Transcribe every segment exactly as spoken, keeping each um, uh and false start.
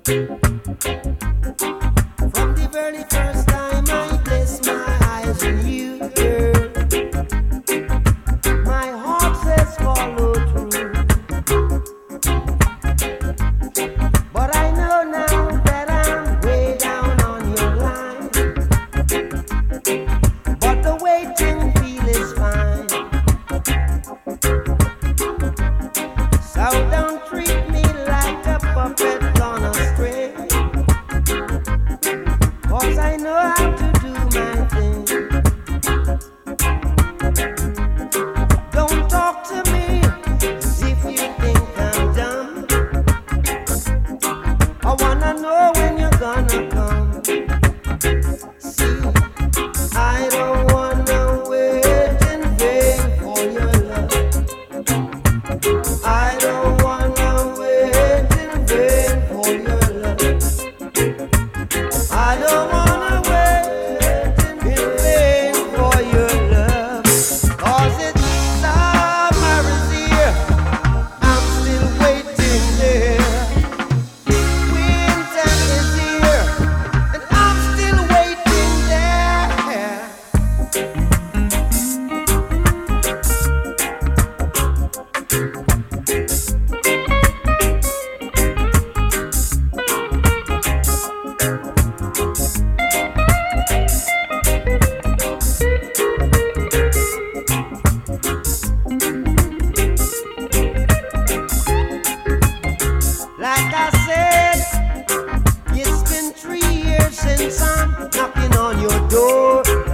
From the very first time I placed my eyes on you, girl, my heart says follow through. But I know now that I'm way down on your line. But the waiting feel is fine. So don't treat me like a puppet on a string. 'Cause I know how to do my thing. Don't talk to me as if you think I'm dumb. I wanna know when you're gonna come. See, I don't wanna wait in vain for your love. I don't wanna wait in vain for your love. I don't wanna wait in vain for your love. 'Cause it's summer is here, I'm still waiting there. Winter is here, and I'm still waiting there. Like I said, it's been three years since I'm knocking on your door,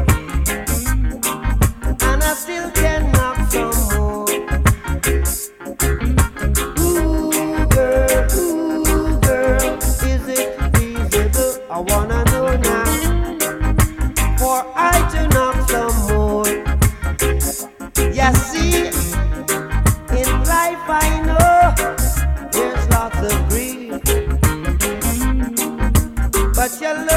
and I still can knock some more. Ooh, girl, ooh, girl, is it feasible? I wanna know now, for I to knock some more. You see, in life I know there's lots of grief, but your love